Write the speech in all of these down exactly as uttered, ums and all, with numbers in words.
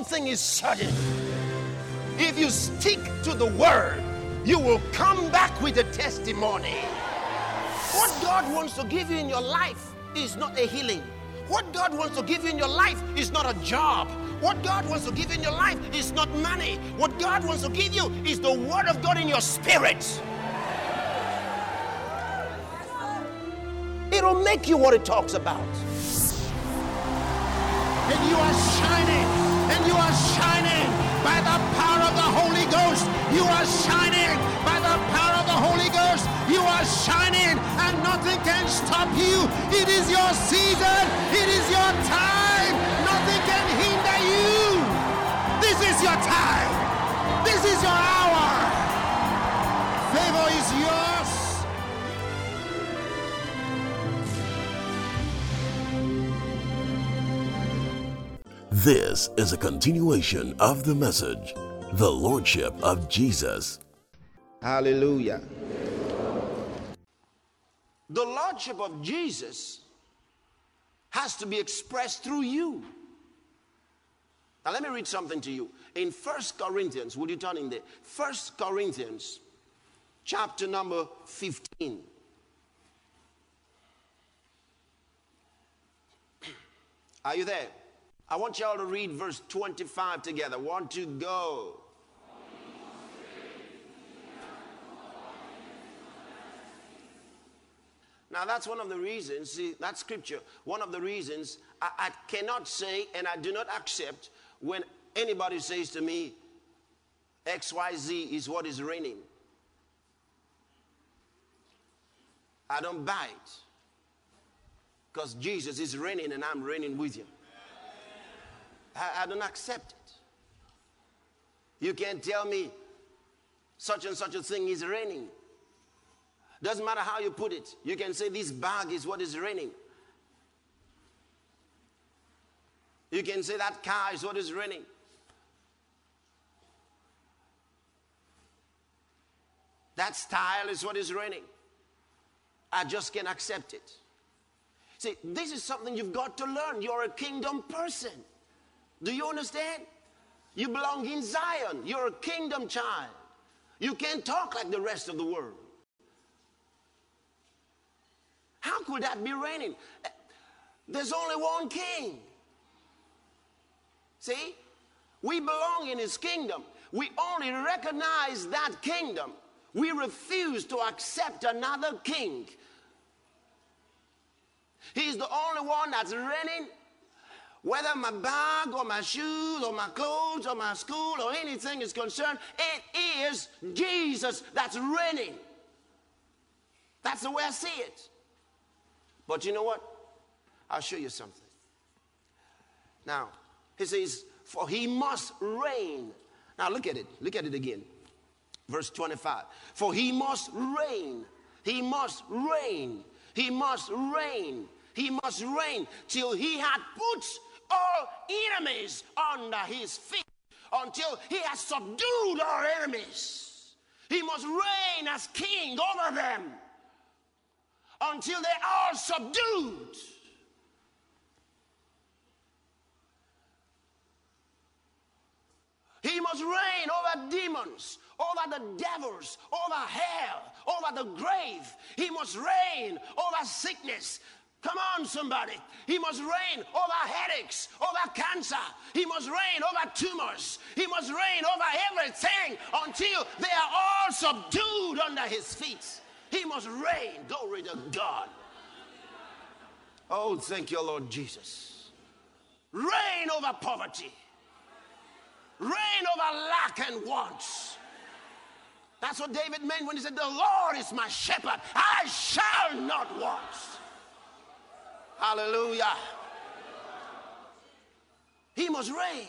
one thing is certain. If you stick to the word, you will come back with a testimony. What God wants to give you in your life is not a healing. What God wants to give you in your life is not a job. What God wants to give you in your life is not money. What God wants to give you is the word of God in your spirit. It'll make you what it talks about. And you are shining, and you are shining by the power of the Holy Ghost. You are shining by the power of the Holy Ghost. You are shining, and nothing can stop you. It is your season. It is your time. Nothing can hinder you. This is your time. This is your hour. Favor is yours. This is a continuation of the message, The Lordship of Jesus. Hallelujah. The Lordship of Jesus has to be expressed through you. Now let me read something to you. In First Corinthians, would you turn in there? First Corinthians, chapter number fifteen. Are you there? I want y'all to read verse twenty-five together. One, two, go. Now that's one of the reasons, see, that scripture, one of the reasons I, I cannot say and I do not accept when anybody says to me, X Y Z is what is reigning. I don't buy it. Because Jesus is reigning and I'm reigning with him. I, I don't accept it. You can't tell me such and such a thing is reigning. Doesn't matter how you put it. You can say this bag is what is reigning. You can say that car is what is reigning. That style is what is reigning. I just can't accept it. See, this is something you've got to learn. You're a kingdom person. Do you understand? You belong in Zion. You're a kingdom child. You can't talk like the rest of the world. How could that be reigning? There's only one king. See? We belong in his kingdom. We only recognize that kingdom. We refuse to accept another king. He's the only one that's reigning. Whether my bag or my shoes or my clothes or my school or anything is concerned, it is Jesus that's reigning. That's the way I see it. But you know what? I'll show you something. Now, he says, for he must reign. Now look at it. Look at it again. Verse twenty-five. For he must reign. He must reign. He must reign. He must reign till he had put all enemies under his feet. Until he has subdued our enemies. He must reign as king over them. Until they are subdued. He must reign over demons, over the devils, over hell, over the grave. He must reign over sickness. Come on, somebody. He must reign over headaches, over cancer. He must reign over tumors. He must reign over everything until they are all subdued under his feet. He must reign. Glory to God. Oh, thank you, Lord Jesus. Reign over poverty. Reign over lack and wants. That's what David meant when he said, the Lord is my shepherd. I shall not want. Hallelujah. He must reign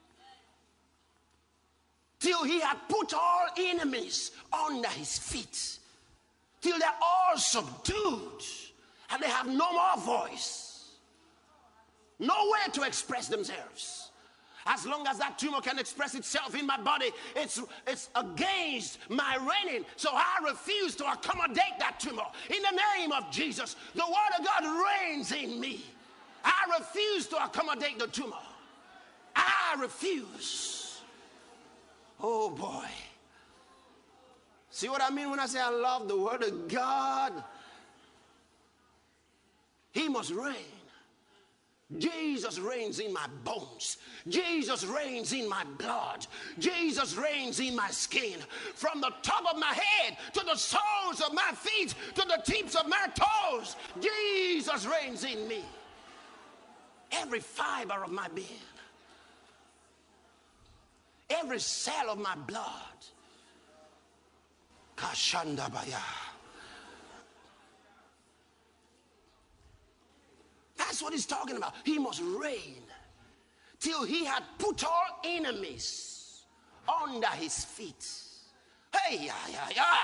till he had put all enemies under his feet. Till they're all subdued and they have no more voice, nowhere to express themselves. As long as that tumor can express itself in my body, it's, it's against my reigning. So I refuse to accommodate that tumor. In the name of Jesus, the word of God reigns in me. I refuse to accommodate the tumor. I I refuse. Oh boy. See what I mean when I say I love the Word of God? He must reign. Jesus reigns in my bones. Jesus reigns in my blood. Jesus reigns in my skin. From the top of my head to the soles of my feet to the tips of my toes, Jesus reigns in me. Every fiber of my being, every cell of my blood. Kashandabaya. That's what he's talking about. He must reign till he had put all enemies under his feet. Hey, yeah, yeah, yeah.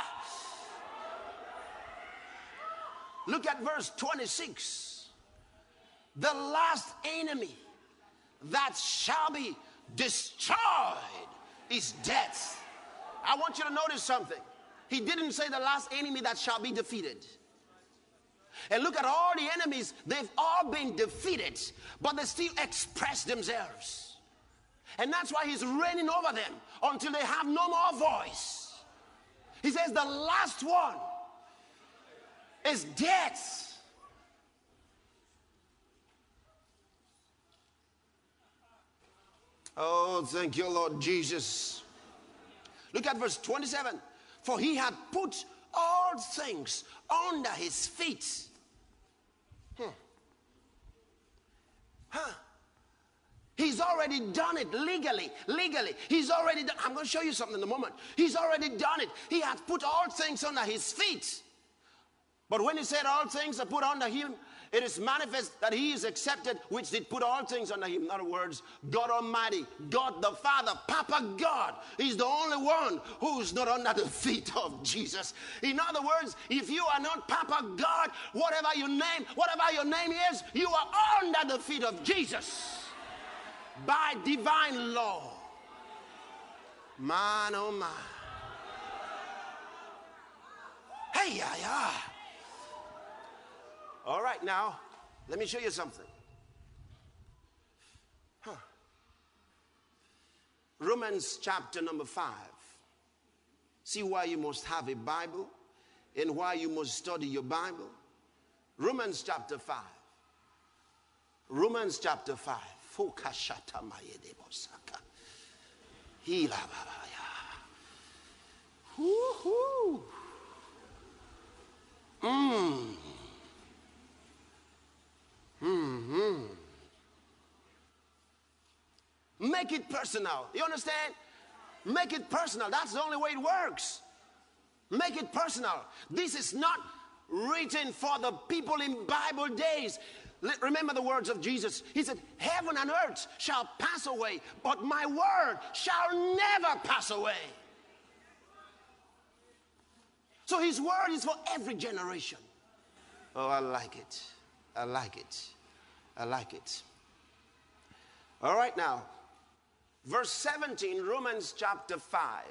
Look at verse twenty-six. The last enemy that shall be destroyed is death. I want you to notice something. He didn't say the last enemy that shall be defeated. And look at all the enemies. They've all been defeated, but they still express themselves. And that's why he's reigning over them until they have no more voice. He says the last one is death. Oh, thank you, Lord Jesus. Look at verse twenty-seven. For he had put all things under his feet. Hmm. Huh. He's already done it legally. Legally. He's already done. I'm going to show you something in a moment. He's already done it. He has put all things under his feet. But when he said all things are put under him, it is manifest that he is accepted, which did put all things under him. In other words, God Almighty, God the Father, Papa God, is the only one who's not under the feet of Jesus. In other words, if you are not Papa God, whatever your name, whatever your name is, you are under the feet of Jesus by divine law. Man, oh my. Hey, yeah, yeah. All right, now, let me show you something. Huh. Romans chapter number five. See why you must have a Bible and why you must study your Bible. Romans chapter five. Romans chapter five. Woo-hoo. Mmm. Mm-hmm. Make it personal. You understand? Make it personal. That's the only way it works. Make it personal. This is not written for the people in Bible days. Remember the words of Jesus. He said, heaven and earth shall pass away, but my word shall never pass away. So his word is for every generation. Oh, I like it. I like it. I like it. All right, now, verse seventeen, Romans chapter five.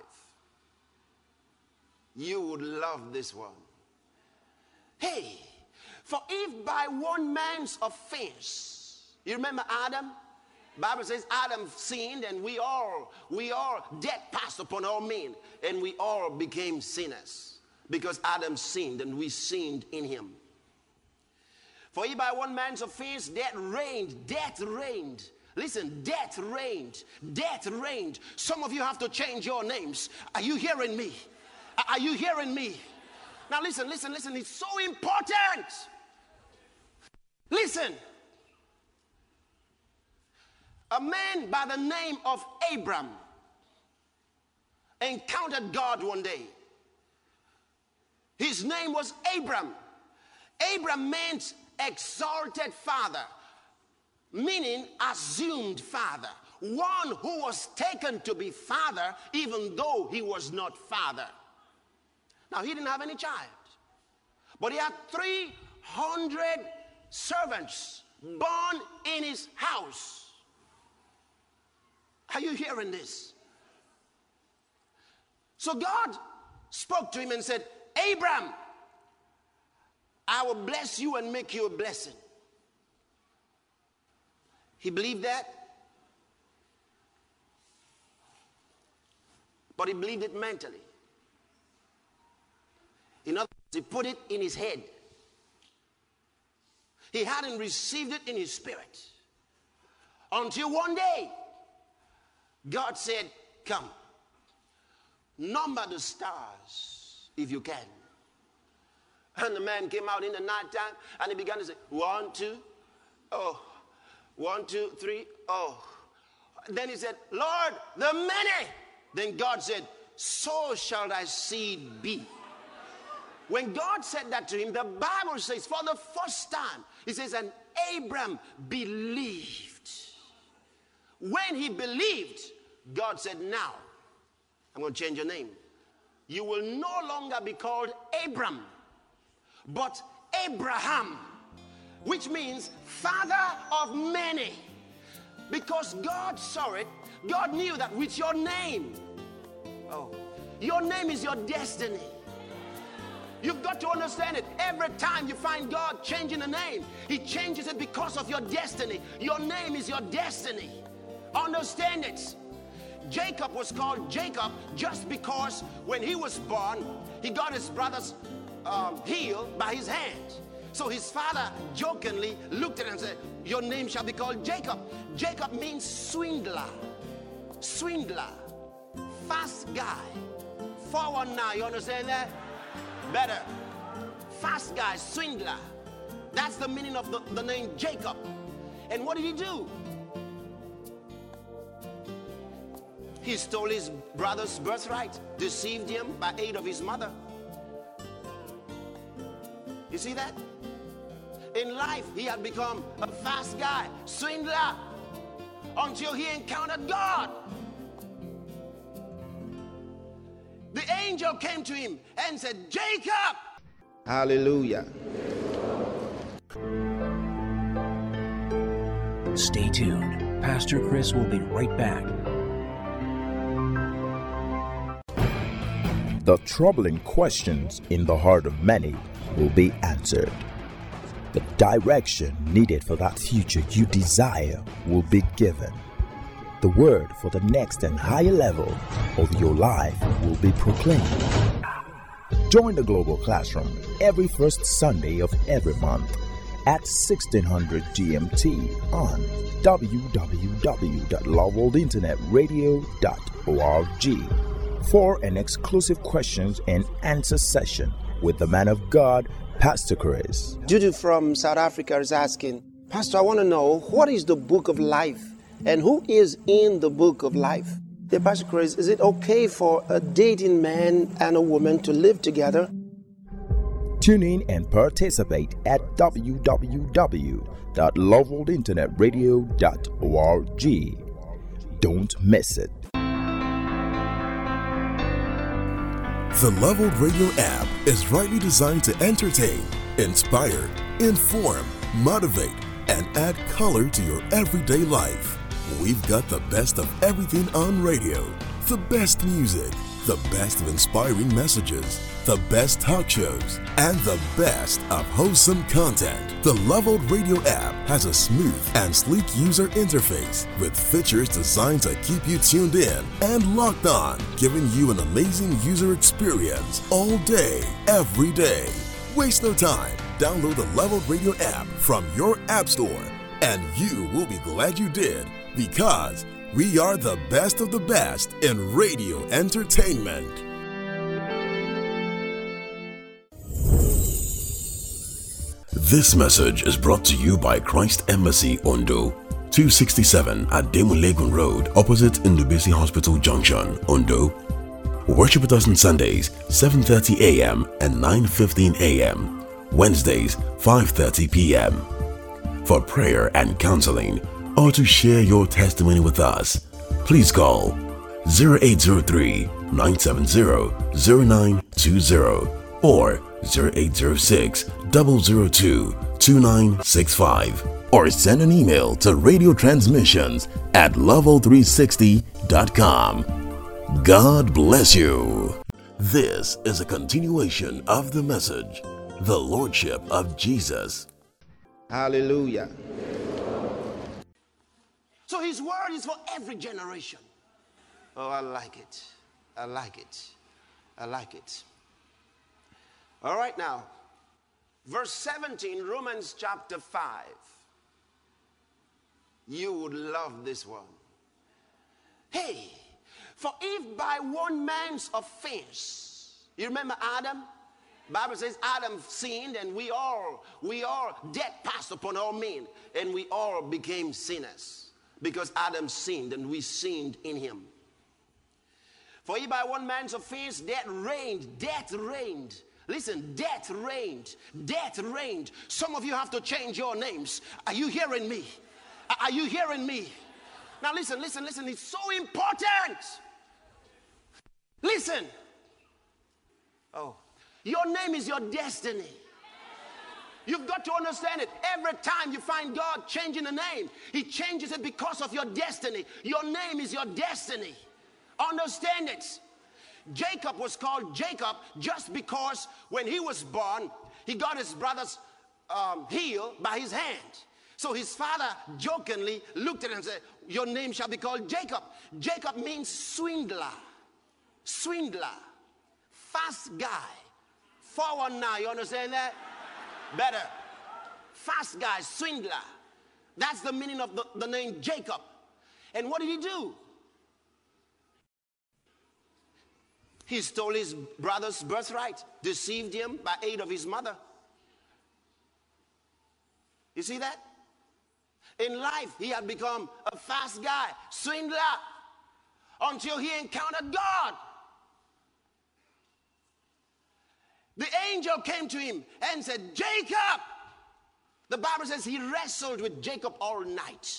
You would love this one. Hey, for if by one man's offense, you remember Adam? The Bible says Adam sinned, and we all, we all, death passed upon all men, and we all became sinners because Adam sinned, and we sinned in him. For if by one man's offense death reigned, death reigned. Listen, death reigned, death reigned. Some of you have to change your names. Are you hearing me? Are you hearing me? Now listen, listen, listen. It's so important. Listen. A man by the name of Abram encountered God one day. His name was Abram. Abram meant exalted father, meaning assumed father. One who was taken to be father even though he was not father. Now, he didn't have any child, but he had three hundred servants born in his house. Are you hearing this? So God spoke to him and said, Abram, I will bless you and make you a blessing. He believed that. but he believed it mentally. In other words, he put it in his head. He hadn't received it in his spirit. Until one day, God said, come, number the stars if you can. And the man came out in the nighttime and he began to say, one, two, oh, one, two, three, oh. Then he said, Lord, the many. Then God said, so shall thy seed be. When God said that to him, the Bible says for the first time, it says, and Abram believed. When he believed, God said, now, I'm going to change your name. You will no longer be called Abram, but Abraham, which means father of many. Because God saw it, God knew that with your name, oh, your name is your destiny. You've got to understand it. Every time you find God changing a name, he changes it because of your destiny. Your name is your destiny. Understand it. Jacob was called Jacob just because when he was born, he got his brother's um, heel by his hand. So his father jokingly looked at him and said, your name shall be called Jacob. Jacob means swindler. Swindler. Fast guy. Forward now, you understand that? Better. Fast guy, swindler. That's the meaning of the, the name Jacob. And what did he do? He stole his brother's birthright, deceived him by aid of his mother. You see that? In life, he had become a fast guy, swindler, until he encountered God. The angel came to him and said, Jacob! Hallelujah. Stay tuned. Pastor Chris will be right back. The troubling questions in the heart of many will be answered. The direction needed for that future you desire will be given. The word for the next and higher level of your life will be proclaimed. Join the Global Classroom every first Sunday of every month at sixteen hundred G M T on w w w dot love world internet radio dot org for an exclusive questions and answer session with the man of God, Pastor Chris. Judy from South Africa is asking, Pastor, I want to know, what is the book of life? And who is in the book of life? Dear Pastor Chris, is it okay for a dating man and a woman to live together? Tune in and participate at w w w dot love world internet radio dot org. Don't miss it. The Love World Radio app is rightly designed to entertain, inspire, inform, motivate, and add color to your everyday life. We've got the best of everything on radio, the best music, the best of inspiring messages, the best talk shows, and the best of wholesome content. The Love World Radio app has a smooth and sleek user interface with features designed to keep you tuned in and locked on, giving you an amazing user experience all day, every day. Waste no time. Download the Love World Radio app from your app store, and you will be glad you did, because we are the best of the best in radio entertainment. This message is brought to you by Christ Embassy Ondo, two sixty-seven at Demulegun Road, opposite Ndubisi Hospital Junction, Ondo. Worship with us on Sundays, seven thirty a.m. and nine fifteen a.m. Wednesdays, five thirty p.m. For prayer and counseling, or to share your testimony with us, please call zero eight zero three, nine seven zero, zero nine two zero or zero eight zero six, zero zero two, two nine six five, or send an email to radio transmissions at level three sixty dot com. God bless you. This is a continuation of the message, the Lordship of Jesus. Hallelujah. So his word is for every generation. Oh, I like it. I like it. I like it. All right, now, verse seventeen, Romans chapter five. You would love this one. Hey, for if by one man's offense, you remember Adam? Bible says Adam sinned, and we all, we all, death passed upon all men, and we all became sinners because Adam sinned, and we sinned in him. For if by one man's offense death reigned, death reigned. Listen, death reigned, death reigned. Some of you have to change your names. Are you hearing me? Are you hearing me? Now listen, listen, listen. It's so important. Listen. Oh, your name is your destiny. You've got to understand it. Every time you find God changing a name, he changes it because of your destiny. Your name is your destiny. Understand it. Jacob was called Jacob just because when he was born, he got his brother's um, heel by his hand. So his father jokingly looked at him and said, your name shall be called Jacob. Jacob means swindler. Swindler. Fast guy. four one nine, you understand that? Better. Fast guy, swindler. That's the meaning of the, the name Jacob. And what did he do? He stole his brother's birthright, deceived him by aid of his mother. You see that? In life, he had become a fast guy, swindler, until he encountered God. The angel came to him and said, Jacob! The Bible says he wrestled with Jacob all night.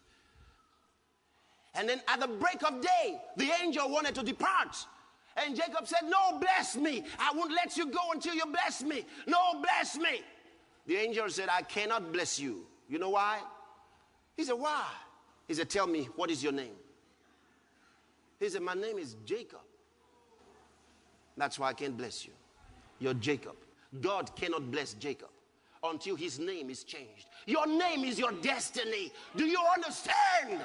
And then at the break of day, the angel wanted to depart. And Jacob said, no, bless me. I won't let you go until you bless me. No, bless me. The angel said, I cannot bless you. You know why? He said, why? He said, tell me, what is your name? He said, my name is Jacob. That's why I can't bless you. You're Jacob. God cannot bless Jacob until his name is changed. Your name is your destiny. Do you understand?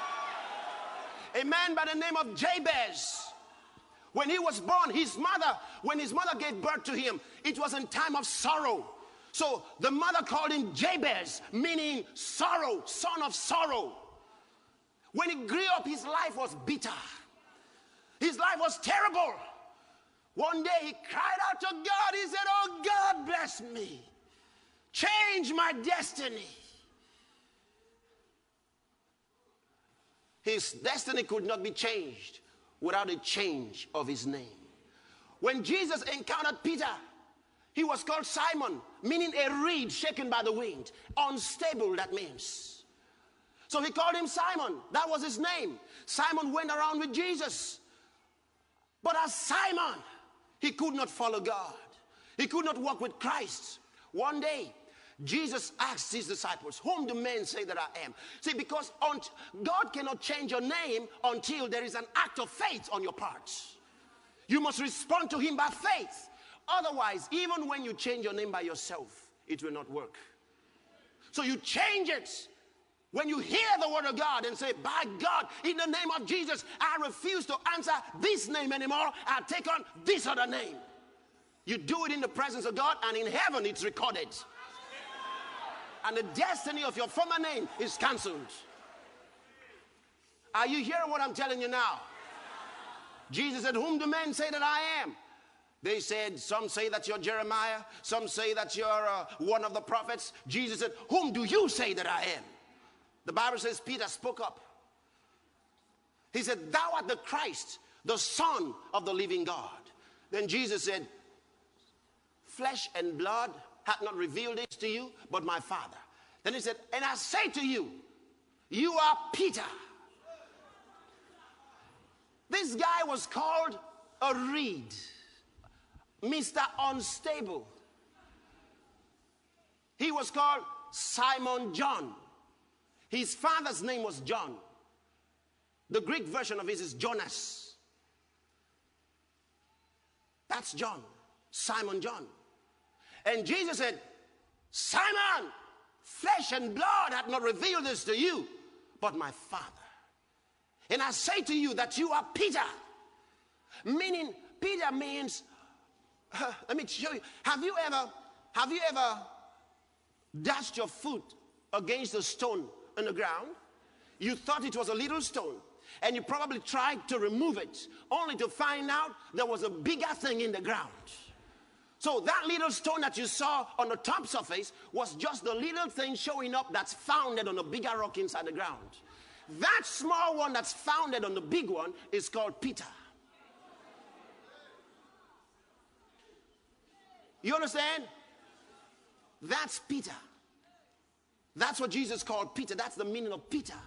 A man by the name of Jabez, when he was born, his mother, when his mother gave birth to him, it was in time of sorrow. So the mother called him Jabez, meaning sorrow, son of sorrow. When he grew up, his life was bitter. His life was terrible. One day he cried out to God. He said, oh God, bless me. Change my destiny. His destiny could not be changed without a change of his name. When Jesus encountered Peter, he was called Simon, meaning a reed shaken by the wind. Unstable, that means. So he called him Simon. That was his name. Simon went around with Jesus. But as Simon, he could not follow God. He could not walk with Christ. One day, Jesus asked his disciples, whom do men say that I am? See, because God cannot change your name until there is an act of faith on your part. You must respond to him by faith. Otherwise, even when you change your name by yourself, it will not work. So you change it when you hear the word of God and say, by God, in the name of Jesus, I refuse to answer this name anymore. I'll take on this other name. You do it in the presence of God, and in heaven it's recorded. And the destiny of your former name is cancelled. Are you hearing what I'm telling you now? Jesus said, whom do men say that I am? They said, some say that you're Jeremiah. Some say that you're uh, one of the prophets. Jesus said, whom do you say that I am? The Bible says Peter spoke up. He said, thou art the Christ, the Son of the living God. Then Jesus said, flesh and blood hath not revealed this to you, but my Father. Then he said, and I say to you, you are Peter. This guy was called a reed, Mister Unstable. He was called Simon John. His father's name was John. The Greek version of it is Jonas. That's John, Simon John. And Jesus said, Simon, flesh and blood hath not revealed this to you, but my Father. And I say to you that you are Peter, Meaning, Peter means, uh, let me show you. Have you ever, have you ever dashed your foot against a stone on the ground? You thought it was a little stone, and you probably tried to remove it, only to find out there was a bigger thing in the ground. So that little stone that you saw on the top surface was just the little thing showing up that's founded on a bigger rock inside the ground. That small one that's founded on the big one is called Peter. You understand? That's Peter. That's what Jesus called Peter. That's the meaning of Peter.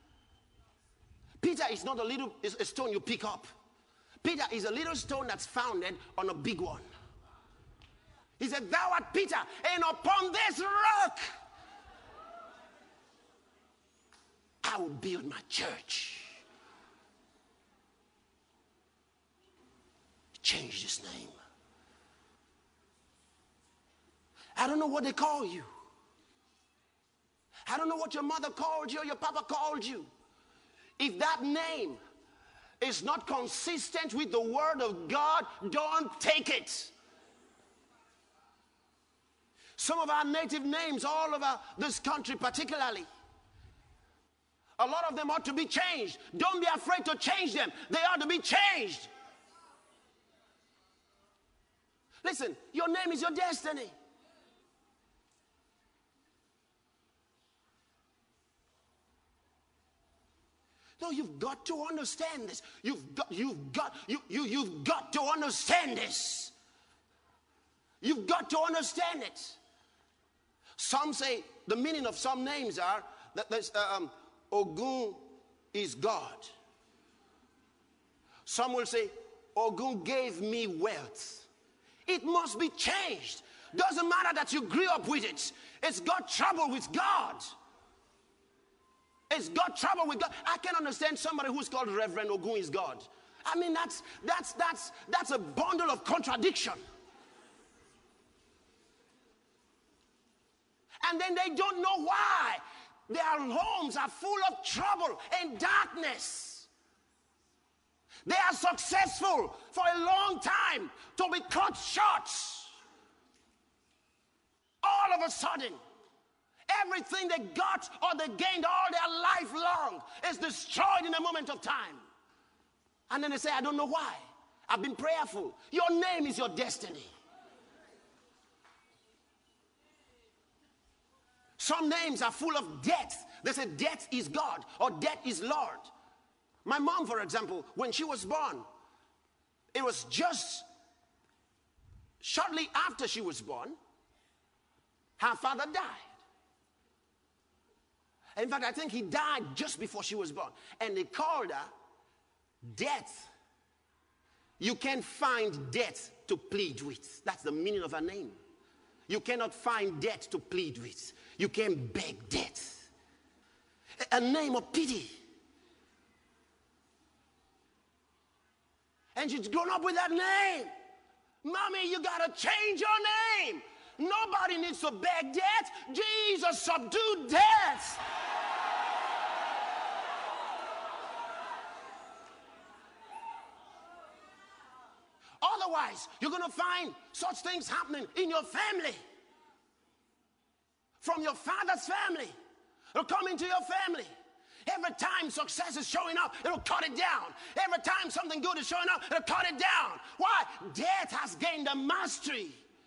Peter is not a little is a stone you pick up. Peter is a little stone that's founded on a big one. He said, thou art Peter, and upon this rock I will build my church. Change his name. I don't know what they call you. I don't know what your mother called you or your papa called you. If that name is not consistent with the word of God, don't take it. Some of our native names all over this country particularly, a lot of them ought to be changed. Don't be afraid to change them. They ought to be changed. Listen, your name is your destiny. No, you've got to understand this. You've got, you've got, you, you, you've got to understand this. You've got to understand it. Some say the meaning of some names are that there's, um, Ogun is God. Some will say Ogun gave me wealth. It must be changed. Doesn't matter that you grew up with it. It's got trouble with God. It's got trouble with God. I can understand somebody who's called Reverend Ogun is God. I mean, that's that's that's that's a bundle of contradiction. And then they don't know why. Their homes are full of trouble and darkness. They are successful for a long time to be cut short. All of a sudden, everything they got or they gained all their life long is destroyed in a moment of time. And then they say, I don't know why. I've been prayerful. Your name is your destiny. Some names are full of death. They say death is God or death is Lord. My mom, for example, when she was born, it was just shortly after she was born, her father died. In fact, I think he died just before she was born. And they called her Death. You can't find death to plead with. That's the meaning of her name. You cannot find death to plead with. You can't beg death. A name of pity. And she's grown up with that name. Mommy, you got to change your name. Nobody needs to beg death. Jesus subdued death. Otherwise, you're going to find such things happening in your family. From your father's family. It'll come into your family. Every time success is showing up, it'll cut it down. Every time something good is showing up, it'll cut it down. Why? Death has gained the mastery.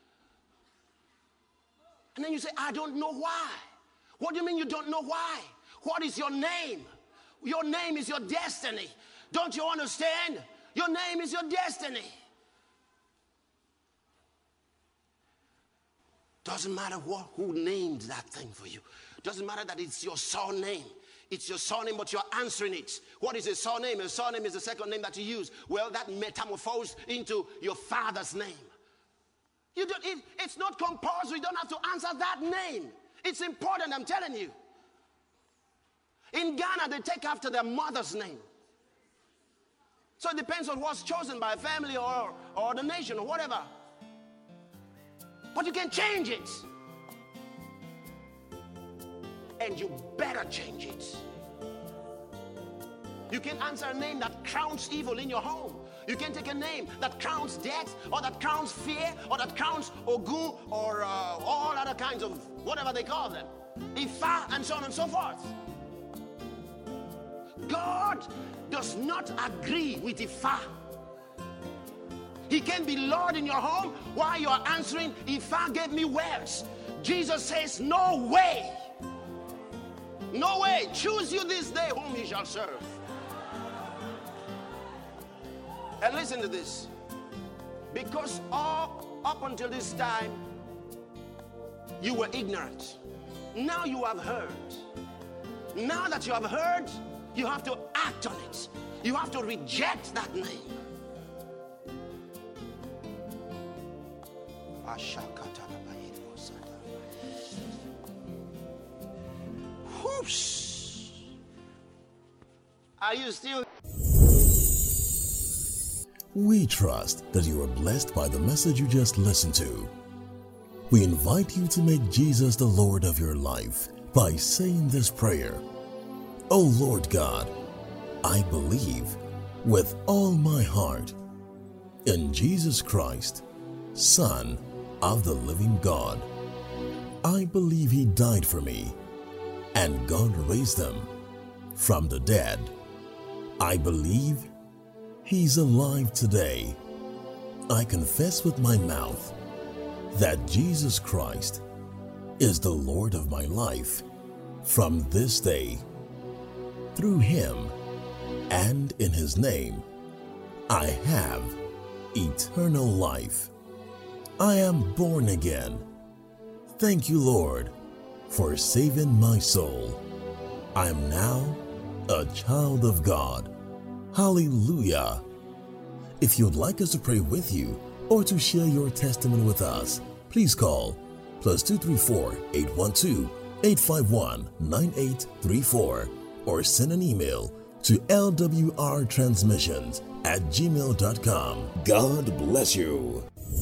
And then you say, I don't know why. What do you mean you don't know why? What is your name? Your name is your destiny. Don't you understand? Your name is your destiny. Doesn't matter what, who named that thing for you. Doesn't matter that it's your surname. It's your surname, but you're answering it. What is a surname? A surname is the second name that you use. Well, that metamorphosed into your father's name. You don't, it, it's not compulsory. You don't have to answer that name. It's important, I'm telling you. In Ghana, they take after their mother's name. So it depends on what's chosen by a family or, or the nation or whatever. But you can change it. And you better change it. You can answer a name that crowns evil in your home. You can take a name that crowns death, or that crowns fear, or that crowns Ogun, or uh, all other kinds of whatever they call them. Ifa, and so on and so forth. God does not agree with Ifa. He can be Lord in your home while you are answering, Ifa gave me words. Jesus says, no way. No way. Choose you this day whom you shall serve. And listen to this. Because all up until this time, you were ignorant. Now you have heard. Now that you have heard, you have to act on it. You have to reject that name. Whoops. Are you still? We trust that you are blessed by the message you just listened to. We invite you to make Jesus the Lord of your life by saying this prayer. O Lord God, I believe with all my heart in Jesus Christ, Son of the living God. I believe He died for me and God raised Him from the dead. I believe He's alive today. I confess with my mouth that Jesus Christ is the Lord of my life from this day. Through Him and in His name, I have eternal life. I am born again. Thank you, Lord, for saving my soul. I am now a child of God. Hallelujah. If you'd like us to pray with you or to share your testimony with us, please call plus two three four, eight one two, eight five one, nine eight three four or send an email to L W R transmissions at gmail dot com. God bless you.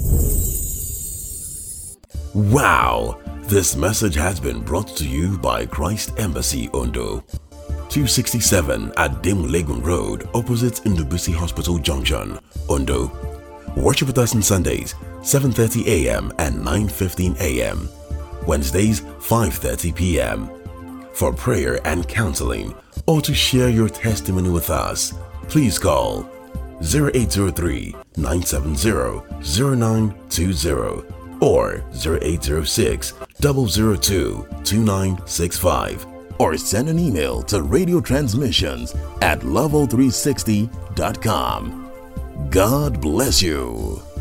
Wow! This message has been brought to you by Christ Embassy Ondo, two sixty-seven at Demulegun Road, opposite Ndubisi Hospital Junction, Ondo. Worship with us on Sundays, seven thirty a m and nine fifteen a m Wednesdays, five thirty p m For prayer and counseling, or to share your testimony with us, please call zero eight zero three, nine seven zero, zero nine two zero or zero eight zero six, zero zero two, two nine six five, or send an email to radio transmissions at level three sixty dot com. God bless you.